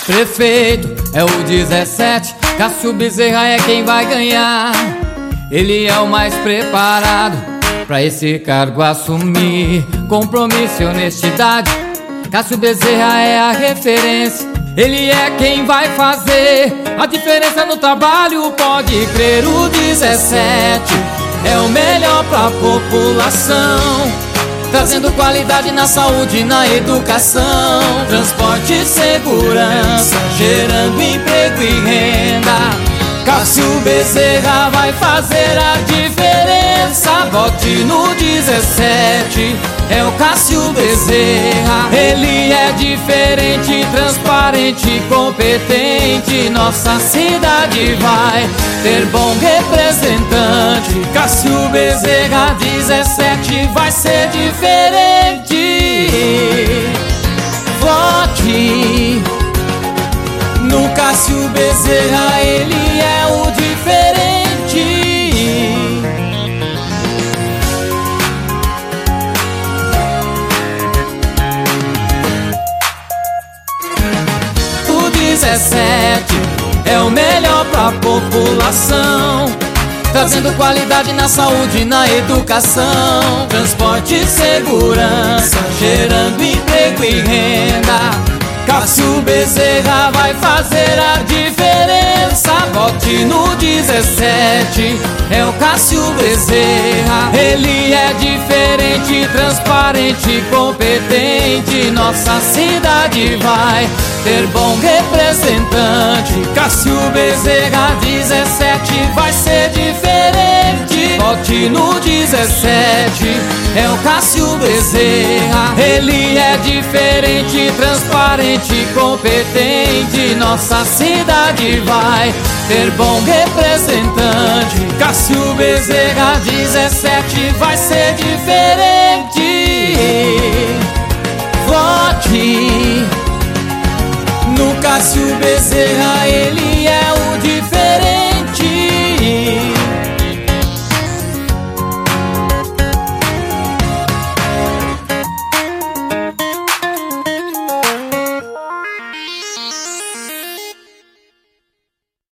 Prefeito é o 17, Cássio Bezerra é quem vai ganhar. Ele é o mais preparado pra esse cargo assumir. Compromisso e honestidade, Cássio Bezerra é a referência. Ele é quem vai fazer a diferença no trabalho, pode crer. O 17 é o melhor pra população, trazendo qualidade na saúde e na educação. Transporte e segurança, gerando emprego e renda. Cássio Bezerra vai fazer a diferença. Vote no 17, é o Cássio Bezerra. Ele é diferente, transparente, competente. Nossa cidade vai ter bom representante. Cássio Bezerra 17 vai ser diferente. Vote no Cássio Bezerra, ele é o diferente. O 17 é o melhor pra população, trazendo qualidade na saúde e na educação. Transporte e segurança, gerando emprego e renda. Cássio Bezerra vai fazer a diferença. Vote no 17, é o Cássio Bezerra. Ele é diferente, transparente, competente. Nossa cidade vai ter bom representante. Cássio Bezerra 17 vai ser diferente. Vote no 17, é o Cássio Bezerra. Ele é diferente, transparente, competente. Nossa cidade vai ter bom representante. Cássio Bezerra 17 vai ser diferente. Vote no Cássio Bezerra.